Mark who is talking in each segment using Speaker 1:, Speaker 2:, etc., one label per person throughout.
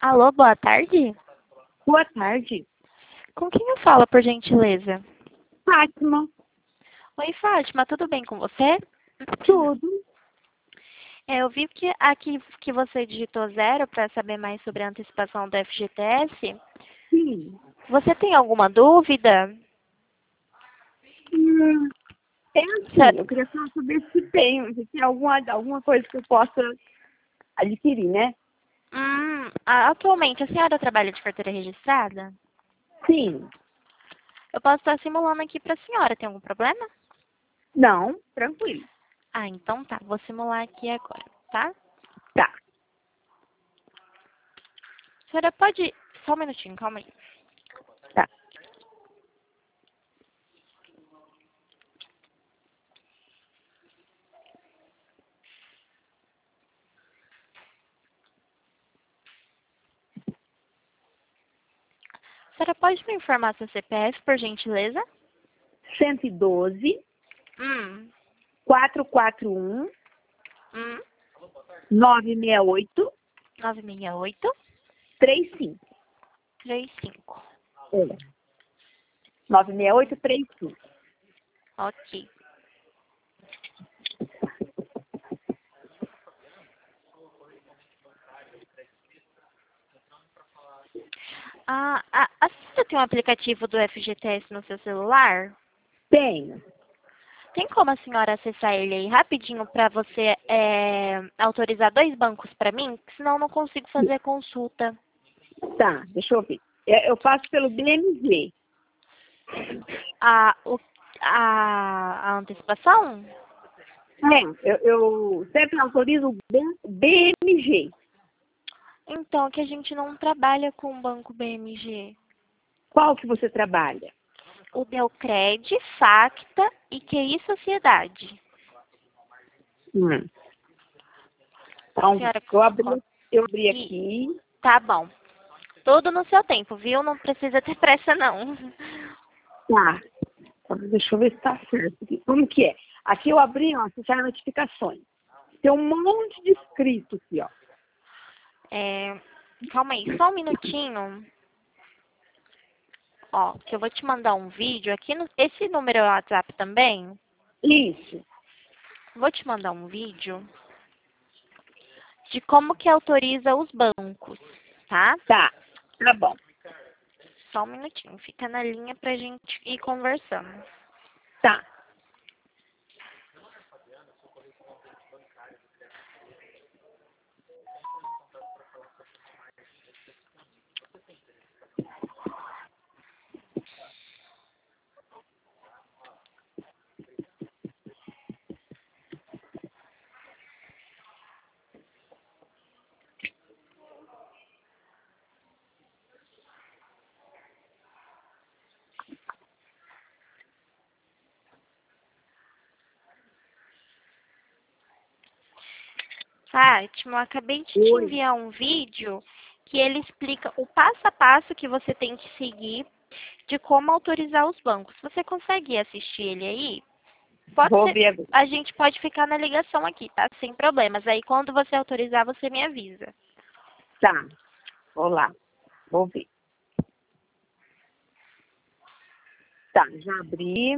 Speaker 1: Alô, boa tarde.
Speaker 2: Boa tarde.
Speaker 1: Com quem eu falo, por gentileza?
Speaker 2: Fátima.
Speaker 1: Oi, Fátima, tudo bem com você?
Speaker 2: Tudo?
Speaker 1: Eu vi que aqui que você digitou 0 para saber mais sobre a antecipação do FGTS.
Speaker 2: Sim.
Speaker 1: Você tem alguma dúvida?
Speaker 2: Hum, é assim, eu queria só saber se tem alguma coisa que eu possa adquirir, né?
Speaker 1: Atualmente, a senhora trabalha de carteira registrada?
Speaker 2: Sim.
Speaker 1: Eu posso estar simulando aqui para a senhora, tem algum problema?
Speaker 2: Não, tranquilo.
Speaker 1: Então tá, vou simular aqui agora, tá?
Speaker 2: Tá.
Speaker 1: A senhora pode... Só um minutinho, calma aí.
Speaker 2: Tá.
Speaker 1: A senhora pode me informar seu CPF, por gentileza?
Speaker 2: 112
Speaker 1: Hum,
Speaker 2: 441
Speaker 1: hum,
Speaker 2: 968
Speaker 1: 968
Speaker 2: 35.
Speaker 1: 35.
Speaker 2: É. 96835.
Speaker 1: Ok. A senhora tem um aplicativo do FGTS no seu celular?
Speaker 2: Tenho.
Speaker 1: Tem como a senhora acessar ele aí rapidinho para você autorizar 2 bancos para mim? Senão eu não consigo fazer a consulta.
Speaker 2: Tá, deixa eu ver. Eu faço pelo BMG.
Speaker 1: A, o, a antecipação?
Speaker 2: Eu sempre autorizo o BMG.
Speaker 1: Então, que a gente não trabalha com o banco BMG.
Speaker 2: Qual que você trabalha?
Speaker 1: O Delcred, Facta e QI Sociedade.
Speaker 2: Hum.
Speaker 1: A
Speaker 2: Então,
Speaker 1: senhora...
Speaker 2: eu abri aqui.
Speaker 1: Tá bom. Tudo no seu tempo, viu? Não precisa ter pressa, não.
Speaker 2: Tá. Então, deixa eu ver se tá certo aqui. Como que é? Aqui eu abri, ó, acessar notificações. Tem um monte de escrito aqui, ó.
Speaker 1: Calma aí, só um minutinho. Ó, que eu vou te mandar um vídeo aqui no... Esse número é o WhatsApp também?
Speaker 2: Isso.
Speaker 1: Vou te mandar um vídeo de como que autoriza os bancos, tá?
Speaker 2: Tá bom.
Speaker 1: Só um minutinho, fica na linha pra gente ir conversando.
Speaker 2: Tá.
Speaker 1: Fátima, eu acabei de te
Speaker 2: Oi.
Speaker 1: enviar um vídeo que ele explica o passo a passo que você tem que seguir de como autorizar os bancos. Você consegue assistir ele aí? Pode
Speaker 2: Vou
Speaker 1: ser,
Speaker 2: ver agora.
Speaker 1: a gente pode ficar na ligação aqui, tá? Sem problemas. Aí quando você autorizar, você me avisa.
Speaker 2: Tá. Vou lá. Vou ver. Tá, já abri.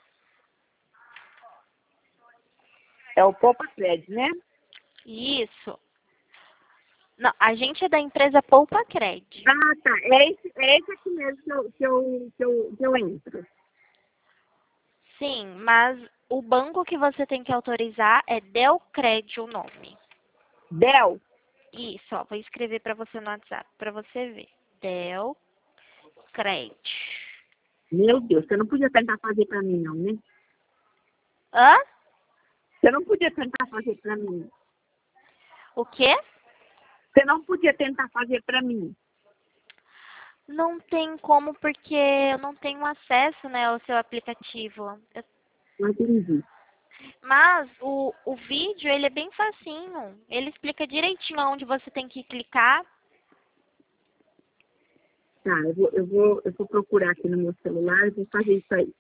Speaker 2: É o Poupa Cred, né?
Speaker 1: Isso. Não, a gente é da empresa Poupa Cred.
Speaker 2: Ah, tá. É esse aqui mesmo que eu entro.
Speaker 1: Sim, mas o banco que você tem que autorizar é Delcred o nome.
Speaker 2: Del.
Speaker 1: Isso, ó, vou escrever para você no WhatsApp, para você ver. Delcred.
Speaker 2: Meu Deus, você não podia tentar fazer pra mim, não, né?
Speaker 1: Hã?
Speaker 2: Você não podia tentar fazer pra mim.
Speaker 1: O quê?
Speaker 2: Você não podia tentar fazer pra mim.
Speaker 1: Não tem como porque eu não tenho acesso, né, ao seu aplicativo.
Speaker 2: Não entendi.
Speaker 1: Mas o vídeo, ele é bem facinho. Ele explica direitinho onde você tem que clicar.
Speaker 2: Tá, eu vou procurar aqui no meu celular e vou fazer isso aí.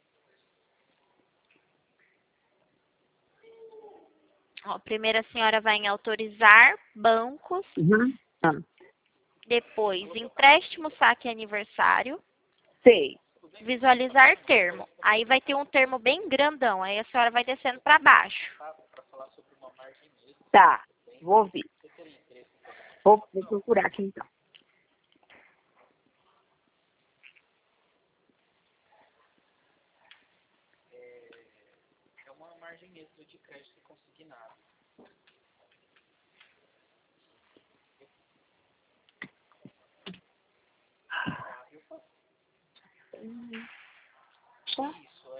Speaker 1: Ó, primeiro a senhora vai em autorizar bancos.
Speaker 2: Uhum. Tá.
Speaker 1: Depois, empréstimo, saque e aniversário.
Speaker 2: Sei.
Speaker 1: Visualizar termo. Aí vai ter um termo bem grandão. Aí a senhora vai descendo para baixo.
Speaker 2: Tá, vou ver. Vou procurar aqui então. Tá.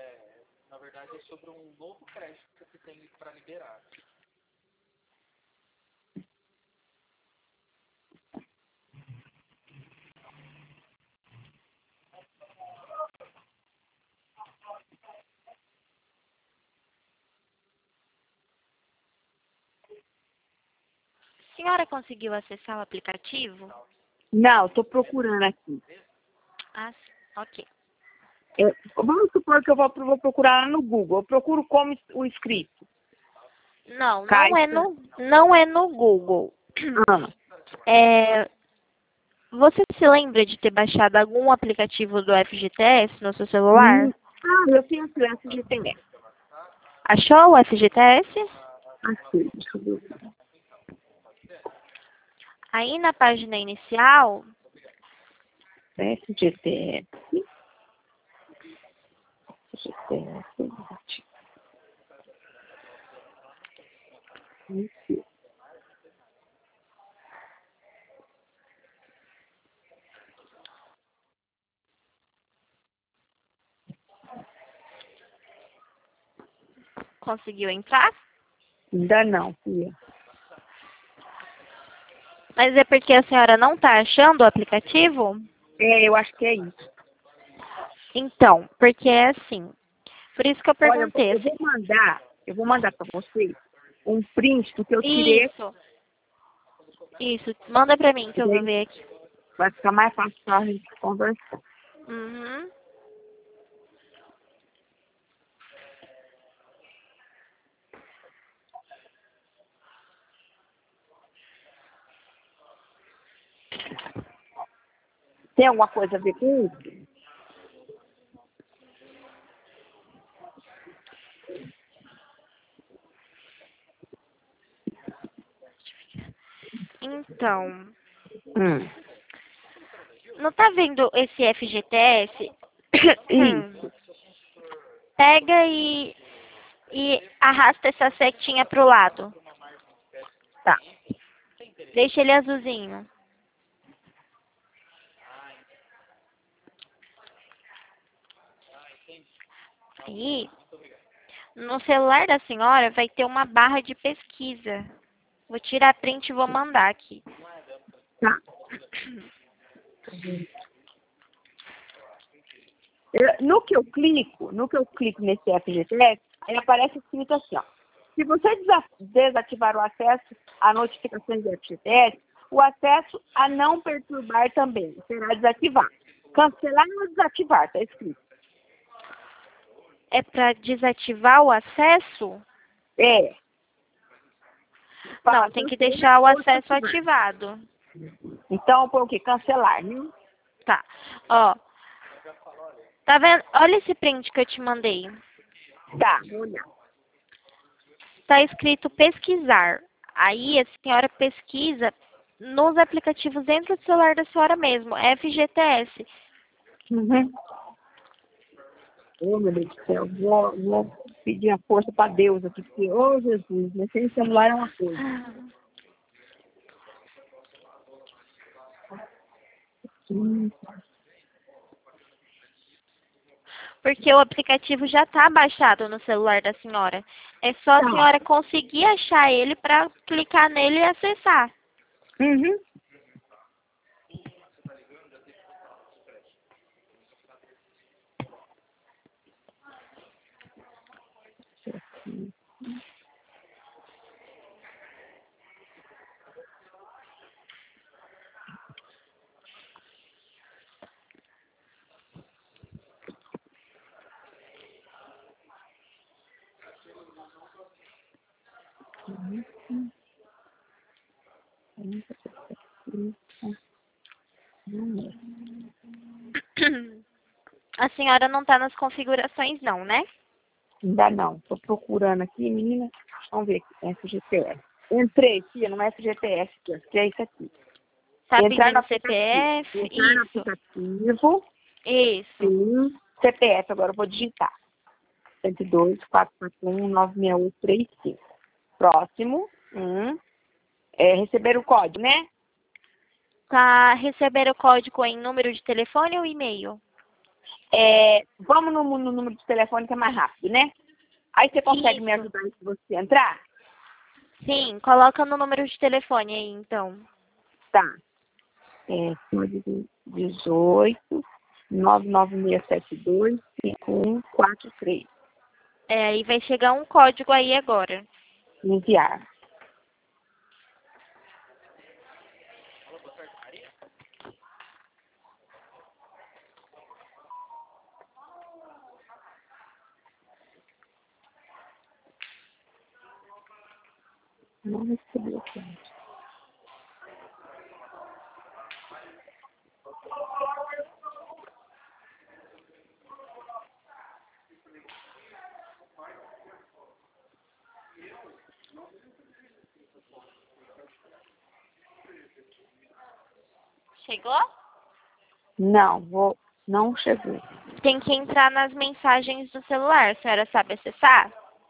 Speaker 1: A senhora conseguiu acessar o aplicativo?
Speaker 2: Não, estou procurando aqui.
Speaker 1: Ah, sim. Ok.
Speaker 2: Vamos supor que eu vou procurar lá no Google. Eu procuro como o escrito.
Speaker 1: Não,
Speaker 2: Caixa.
Speaker 1: não é no Google.
Speaker 2: Ah,
Speaker 1: É, você se lembra de ter baixado algum aplicativo do FGTS no seu celular?
Speaker 2: eu tenho acesso de internet.
Speaker 1: Achou o FGTS?
Speaker 2: Aqui, deixa eu ver.
Speaker 1: Aí na página inicial,
Speaker 2: FGTS. FGTS. Isso.
Speaker 1: conseguiu entrar?
Speaker 2: Ainda não, filha.
Speaker 1: Mas é porque a senhora não está achando o aplicativo?
Speaker 2: Eu acho que é isso.
Speaker 1: Então, porque é assim. Por isso que eu
Speaker 2: Olha,
Speaker 1: perguntei.
Speaker 2: eu vou mandar para você um print do que eu tirei.
Speaker 1: Isso, isso. Manda pra mim que eu vou
Speaker 2: Daí
Speaker 1: ver aqui.
Speaker 2: vai ficar mais fácil para a gente conversar.
Speaker 1: Uhum.
Speaker 2: Tem alguma coisa a ver com isso?
Speaker 1: Então,
Speaker 2: Hum.
Speaker 1: não tá vendo esse FGTS?
Speaker 2: Isso.
Speaker 1: Pega e arrasta essa setinha pro lado.
Speaker 2: Tá.
Speaker 1: Deixa ele azulzinho. Aí, no celular da senhora vai ter uma barra de pesquisa. Vou tirar print e vou mandar aqui.
Speaker 2: Tá. No que eu clico nesse FGTS, aí aparece escrito assim, ó. Se você desativar o acesso a notificações do FGTS, o acesso a não perturbar também será desativado. Cancelar ou desativar, tá escrito.
Speaker 1: É para desativar o acesso?
Speaker 2: É.
Speaker 1: Não,
Speaker 2: Fala,
Speaker 1: tem que
Speaker 2: cancelar
Speaker 1: deixar o
Speaker 2: ou
Speaker 1: acesso
Speaker 2: desativar.
Speaker 1: ativado.
Speaker 2: Então, põe o quê? Cancelar, né?
Speaker 1: Tá. Ó. Tá vendo? Olha esse print que eu te mandei.
Speaker 2: Tá, vou olhar.
Speaker 1: Tá escrito pesquisar. Aí a senhora pesquisa nos aplicativos dentro do celular da senhora mesmo. FGTS.
Speaker 2: Uhum. Oh, meu Deus do céu, vou pedir a força para Deus aqui, porque, ô Jesus, mexer em celular é uma coisa. Hum.
Speaker 1: Porque o aplicativo já tá baixado no celular da senhora. É só a
Speaker 2: Tá.
Speaker 1: senhora conseguir achar ele para clicar nele e acessar.
Speaker 2: Uhum.
Speaker 1: A senhora não está nas configurações não, né?
Speaker 2: Ainda não. Estou procurando aqui, menina. Vamos ver aqui. FGTS. Entrei, tia, no FGTS, que é isso aqui.
Speaker 1: Tá
Speaker 2: Entrar no
Speaker 1: pedindo CPF?
Speaker 2: Entrar no
Speaker 1: Isso.
Speaker 2: aplicativo.
Speaker 1: Isso.
Speaker 2: Sim. CPF, agora eu vou digitar. 102-441-96835. Próximo. Receber o código, né?
Speaker 1: Tá receber o código em número de telefone ou e-mail?
Speaker 2: Vamos no número de telefone que é mais rápido, né? Aí você consegue me
Speaker 1: Isso.
Speaker 2: ajudar se você entrar?
Speaker 1: Sim, coloca no número de telefone aí, então.
Speaker 2: Tá. Código 18 99672 5143.
Speaker 1: Aí vai chegar um código aí agora.
Speaker 2: Enviar. Não recebi o código.
Speaker 1: Chegou?
Speaker 2: Não chegou.
Speaker 1: Tem que entrar nas mensagens do celular. A senhora sabe acessar?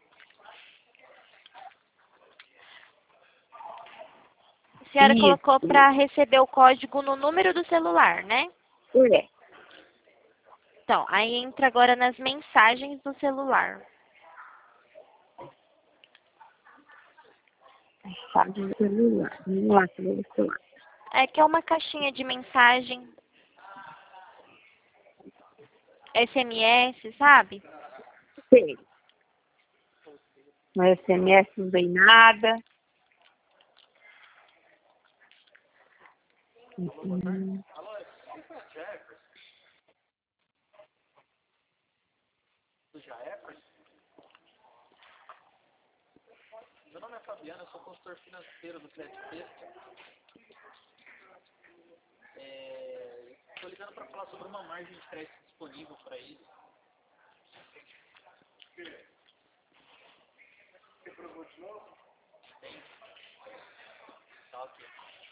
Speaker 1: A senhora
Speaker 2: Isso.
Speaker 1: colocou para receber o código no número do celular, né?
Speaker 2: É.
Speaker 1: Então, aí entra agora nas mensagens do celular.
Speaker 2: Mensagem do celular. Vamos lá, celular.
Speaker 1: É que é uma caixinha de mensagem, SMS, sabe?
Speaker 2: Sei. No SMS não vem nada.
Speaker 3: Meu nome é Fabiano, eu sou consultor financeiro do Crédito Texto. Estou ligando para falar sobre uma margem de crédito disponível para isso. Você provou de novo? Tem. Tá ok.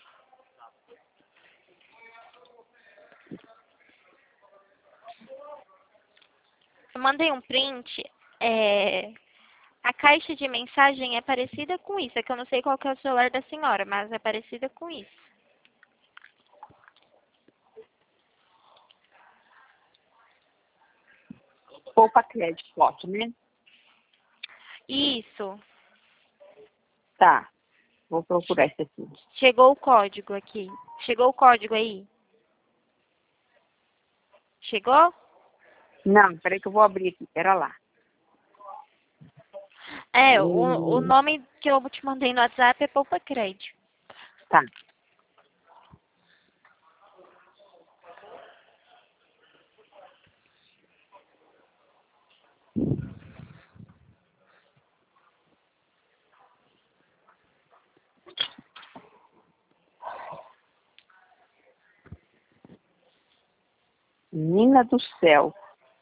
Speaker 1: Eu mandei um print. A caixa de mensagem é parecida com isso. É que eu não sei qual que é o celular da senhora, mas é parecida com isso.
Speaker 2: Poupa crédito, foto, né?
Speaker 1: Isso.
Speaker 2: Tá. Vou procurar esse aqui.
Speaker 1: Chegou o código aqui. Chegou o código aí? Chegou?
Speaker 2: Não, peraí que eu vou abrir aqui. Pera lá.
Speaker 1: O nome que eu te mandei no WhatsApp é Poupa Crédito.
Speaker 2: Tá. Menina do céu.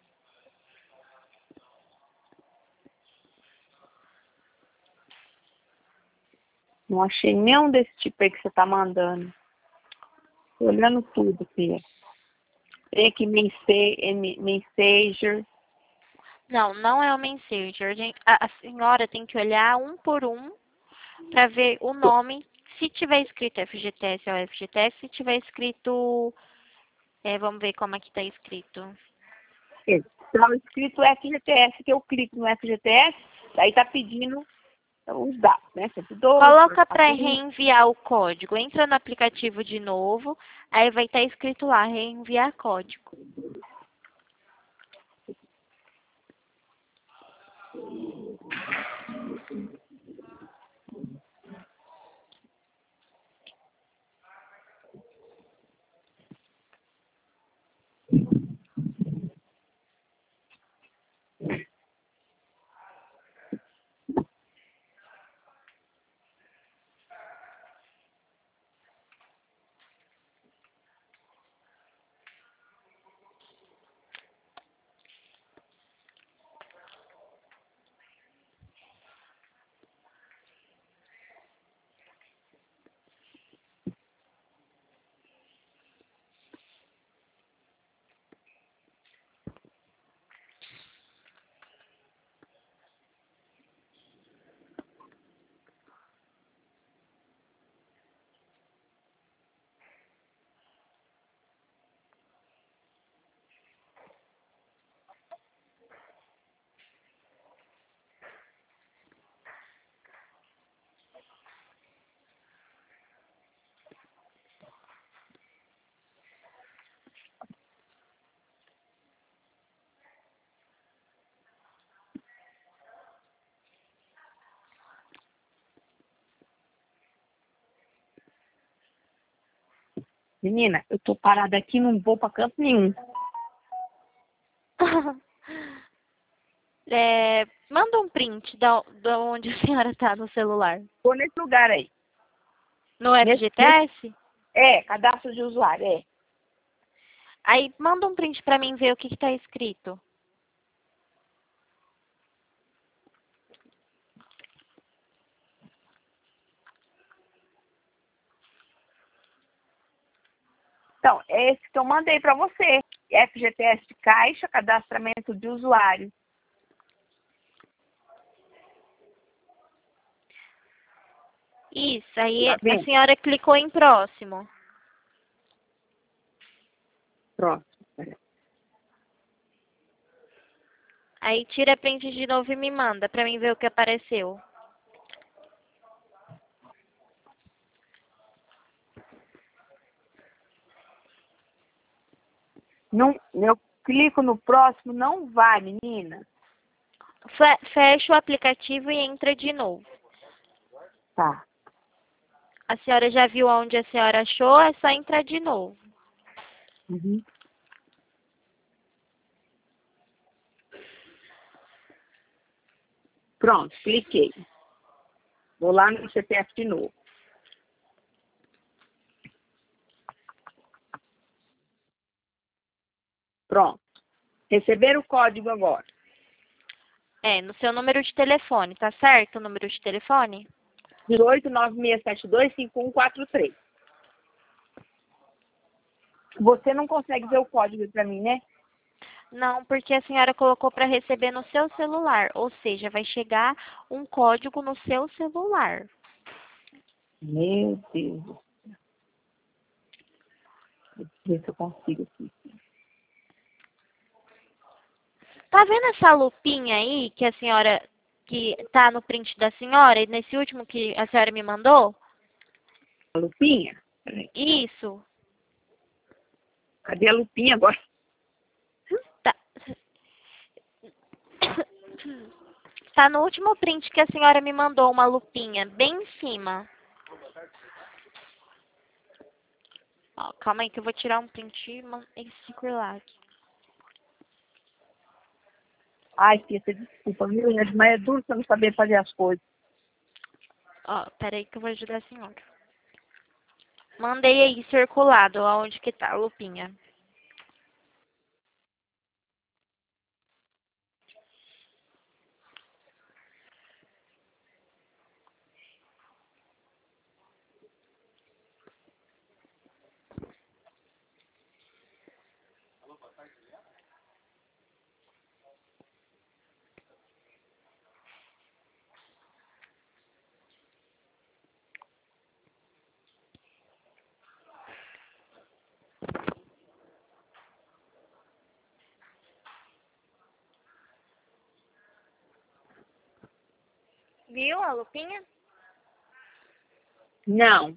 Speaker 2: Não achei nenhum desse tipo aí que você tá mandando. Tô olhando tudo, filha. Tem aqui Messenger.
Speaker 1: Não, não é o Messenger. A senhora tem que olhar um por um para ver o nome. Se tiver escrito FGTS, é o FGTS. Se tiver escrito... vamos ver como é que tá escrito.
Speaker 2: Tá escrito FGTS, que eu clico no FGTS, daí tá pedindo os dados, né? 102,
Speaker 1: Coloca para
Speaker 2: 441.
Speaker 1: reenviar o código. Entra no aplicativo de novo. Aí vai estar escrito lá, reenviar código.
Speaker 2: Menina, eu tô parada aqui, não vou pra canto nenhum.
Speaker 1: Manda um print da onde a senhora tá no celular.
Speaker 2: Tô nesse lugar aí.
Speaker 1: No
Speaker 2: Nesse,
Speaker 1: FGTS?
Speaker 2: cadastro de usuário,
Speaker 1: Aí manda um print pra mim ver o que tá escrito.
Speaker 2: Então, é esse que eu mandei pra você. FGTS de Caixa, cadastramento de usuário.
Speaker 1: Isso, aí
Speaker 2: Tá
Speaker 1: a
Speaker 2: vendo?
Speaker 1: senhora clicou em próximo.
Speaker 2: Pronto.
Speaker 1: Aí tira print de novo e me manda pra mim ver o que apareceu.
Speaker 2: Não, eu clico no próximo, não vai, menina.
Speaker 1: Fecha o aplicativo e entra de novo.
Speaker 2: Tá.
Speaker 1: A senhora já viu onde a senhora achou, é só entrar de novo.
Speaker 2: Uhum. Pronto, cliquei. Vou lá no CPF de novo. Pronto. Receber o código agora.
Speaker 1: No seu número de telefone, tá certo o número de telefone?
Speaker 2: 1896725143. Você não consegue ver o código para mim, né?
Speaker 1: Não, porque a senhora colocou para receber no seu celular. Ou seja, vai chegar um código no seu celular.
Speaker 2: Meu Deus. Deixa eu ver se eu consigo aqui.
Speaker 1: Tá vendo essa lupinha aí que a senhora, que tá no print da senhora, e nesse último que a senhora me mandou?
Speaker 2: A lupinha? Peraí.
Speaker 1: Isso.
Speaker 2: Cadê a lupinha agora?
Speaker 1: Tá. Tá no último print que a senhora me mandou, uma lupinha, bem em cima. Ó, calma aí que eu vou tirar um print e circular aqui.
Speaker 2: Ai, filha, você desculpa, viu? Mas é duro você não saber fazer as coisas.
Speaker 1: Ó, peraí que eu vou ajudar a senhora. Mandei aí circulado aonde que tá a lupinha. Viu a lupinha?
Speaker 2: Não.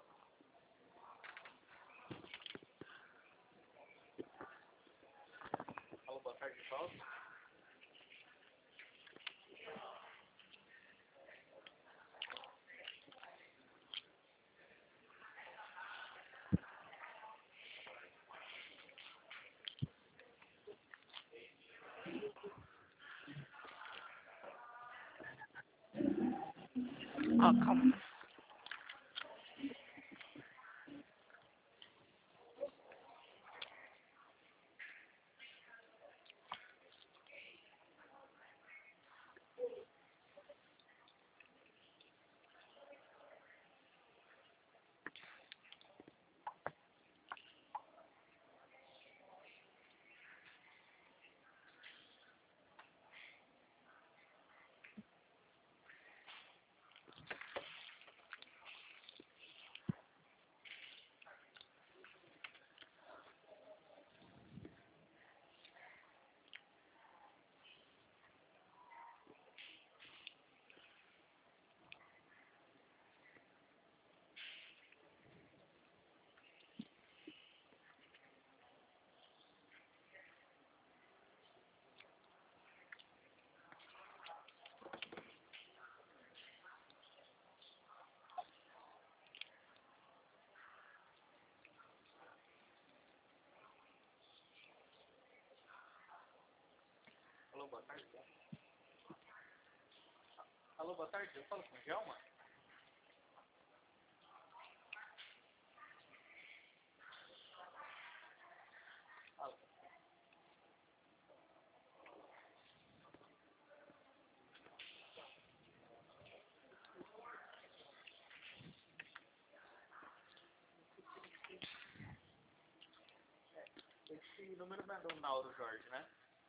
Speaker 1: Ó, calma.
Speaker 3: boa tarde. Alô, boa tarde. Eu falo com o Gelma? Esse número não é do Nauro Jorge, né?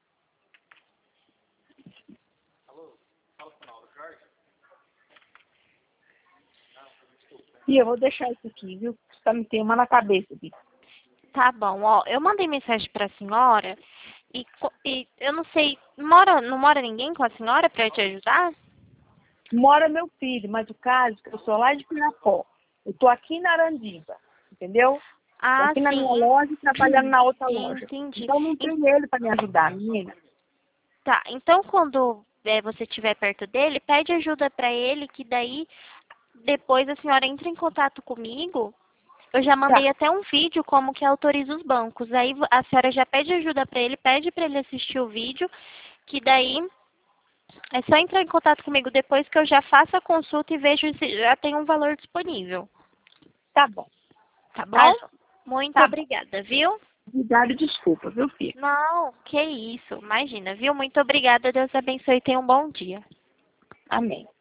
Speaker 3: Alô? Fala com o Nauro Jorge? Não, desculpa.
Speaker 2: E eu vou deixar isso aqui, viu? Tá me tem uma na cabeça aqui.
Speaker 1: Tá bom, ó, eu mandei mensagem pra senhora e eu não sei, não mora ninguém com a senhora pra eu te ajudar?
Speaker 2: Mora meu filho, mas o caso é que eu sou lá de Pirapó. Eu tô aqui na Arandiba, entendeu? Tô
Speaker 1: Ah,
Speaker 2: aqui na minha
Speaker 1: sim.
Speaker 2: loja e trabalhando na outra loja.
Speaker 1: Entendi.
Speaker 2: Então não tem ele para me ajudar, menina.
Speaker 1: Tá, então quando você estiver perto dele, pede ajuda pra ele, que daí depois a senhora entra em contato comigo. Eu já
Speaker 2: Tá,
Speaker 1: mandei até um vídeo como que autoriza os bancos. Aí a senhora já pede ajuda pra ele, pede pra ele assistir o vídeo, que daí é só entrar em contato comigo depois que eu já faço a consulta e vejo se já tem um valor disponível.
Speaker 2: tá bom.
Speaker 1: Tá
Speaker 2: Tá,
Speaker 1: bom?
Speaker 2: Jó?
Speaker 1: Muito
Speaker 2: Tá bom.
Speaker 1: obrigada, viu?
Speaker 2: Obrigada e desculpa, viu, filho?
Speaker 1: Não, que isso. Imagina, viu? Muito obrigada. Deus abençoe e tenha um bom dia.
Speaker 2: Amém.